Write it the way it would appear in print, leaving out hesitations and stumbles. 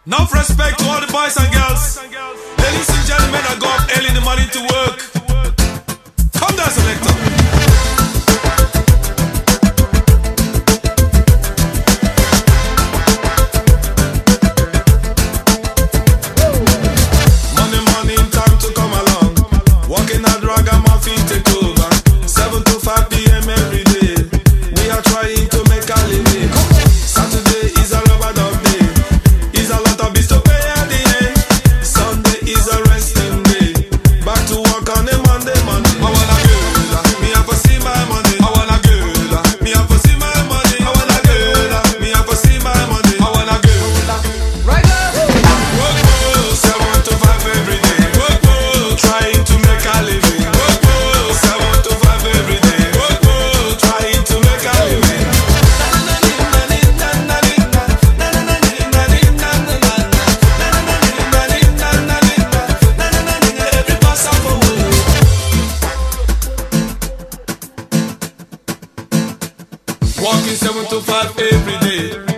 Enough respect to all the boys and girls. Ladies and gentlemen, I go up early in the morning to work. Come down, selector. Morning, time to come along. Walking hard, rag and my feet take over. 7 to 5 p.m. every day. We are trying to make a living. Saturday is a rubber dub day. Is a lot of bills to pay at the end. Sunday is a resting day. Back to work on a Monday. I wanna girl, me have to see my money. I wanna girl, me have to see my money. I wanna girl, me have to see my money. I wanna girl, Right now. work, 7 to 5 every day. Work, trying to make a living. Work, 7 to 5 every day. Work, trying to make a living. Walking 7 to 5 every day.